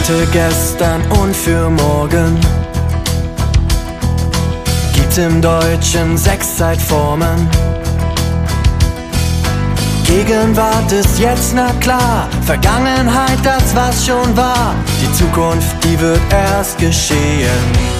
heute, gestern und für morgen gibt's im Deutschen 6 Zeitformen. Gegenwart ist jetzt, na klar, Vergangenheit das, was schon war. Die Zukunft, die wird erst geschehen.